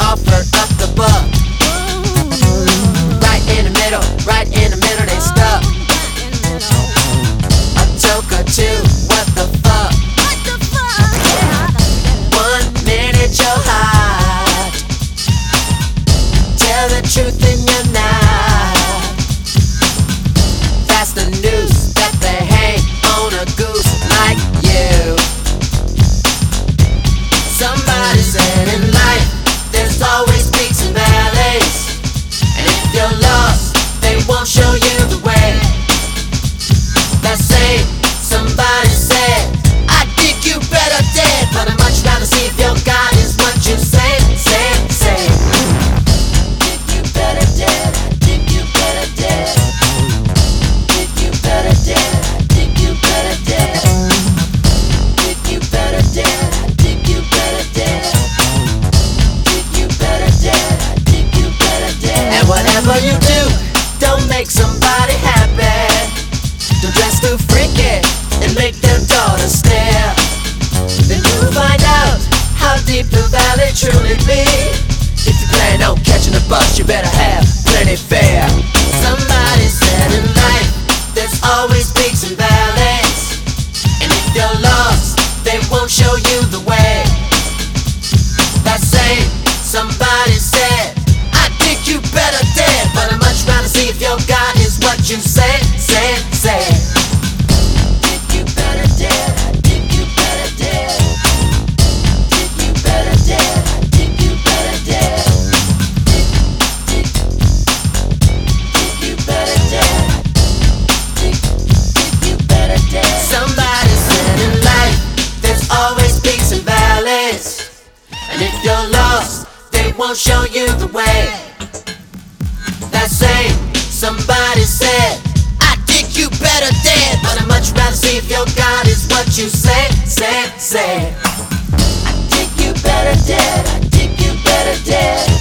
offer up the buck. Right in the middle, they stuck. A joke or two, what the fuck? 1 minute you're hot, tell the truth and you're not. That's the news that they hang on a goose like you. Somebody said in life there's always peaks and valleys, and if you're lost, they won't show you the way. That same somebody said, I think you better dead, but I'd much rather see if your God is what you say. Think you better dead, I think you better dead. Think you better dead, I think you better dead. Think you better dead, I think you better dead. Think you better dead, I think you better dead. And whatever you do, don't make somebody happy. Don't dress too freaky and make their daughter stare. Then you'll find out how deep the valley truly be. If you plan on catching a bus, you better have plenty fare. Somebody said in life there's always peaks and valleys, and if you're lost, they won't show you the way. That same somebody said, I think you better dead, but I'd much rather see if your God is what you say. Think you better dead, I think you better dead. Think you better dead, I think you better dead. Think you better dead. Think you better dead. Somebody said in life there's always peaks and valleys, and if you're lost, they won't show you the way. That same somebody said, I think you better dead, but I'd much rather see if your God is what you say. I think you better dead, I think you better dead.